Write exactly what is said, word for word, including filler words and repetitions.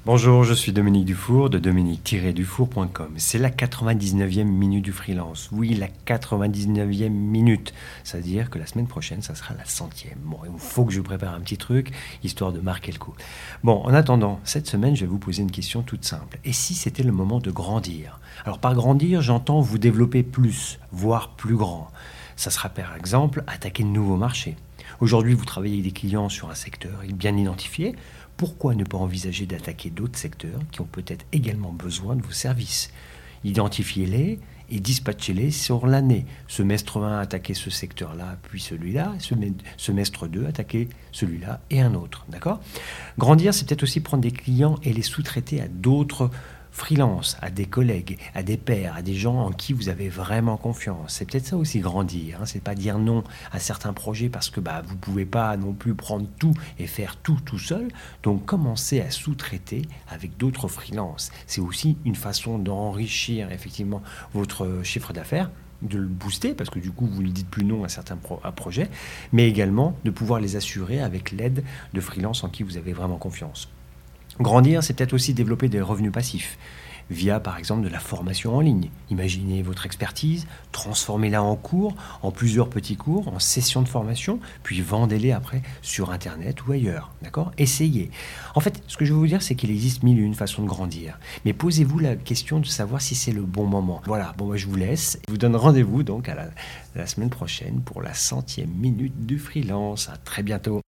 Bonjour, je suis Dominique Dufour de dominique tiret dufour point com. C'est la quatre-vingt-dix-neuvième minute du freelance. Oui, la quatre-vingt-dix-neuvième minute. C'est-à-dire que la semaine prochaine, ça sera la centième. Bon, il faut que je prépare un petit truc, histoire de marquer le coup. Bon, en attendant, cette semaine, je vais vous poser une question toute simple. Et si c'était le moment de grandir? Alors, par grandir, j'entends vous développer plus, voire plus grand. Ça sera par exemple attaquer de nouveaux marchés. Aujourd'hui, vous travaillez avec des clients sur un secteur bien identifié. Pourquoi ne pas envisager d'attaquer d'autres secteurs qui ont peut-être également besoin de vos services? Identifiez-les et dispatchez-les sur l'année. Semestre un, attaquez ce secteur-là, puis celui-là. Semestre deux, attaquez celui-là et un autre. D'accord? Grandir, c'est peut-être aussi prendre des clients et les sous-traiter à d'autres freelance, à des collègues, à des pairs, à des gens en qui vous avez vraiment confiance. C'est peut-être ça aussi grandir. Hein. C'est pas dire non à certains projets parce que bah, vous pouvez pas non plus prendre tout et faire tout tout seul. Donc commencez à sous-traiter avec d'autres freelances. C'est aussi une façon d'enrichir effectivement votre chiffre d'affaires, de le booster parce que du coup vous ne dites plus non à certains pro- à projets, mais également de pouvoir les assurer avec l'aide de freelance en qui vous avez vraiment confiance. Grandir, c'est peut-être aussi développer des revenus passifs via, par exemple, de la formation en ligne. Imaginez votre expertise, transformez-la en cours, en plusieurs petits cours, en sessions de formation, puis vendez-les après sur Internet ou ailleurs. D'accord? Essayez. En fait, ce que je veux vous dire, c'est qu'il existe mille et une façons de grandir. Mais posez-vous la question de savoir si c'est le bon moment. Voilà, bon, moi je vous laisse. Je vous donne rendez-vous donc à la, la semaine prochaine pour la centième minute du freelance. À très bientôt.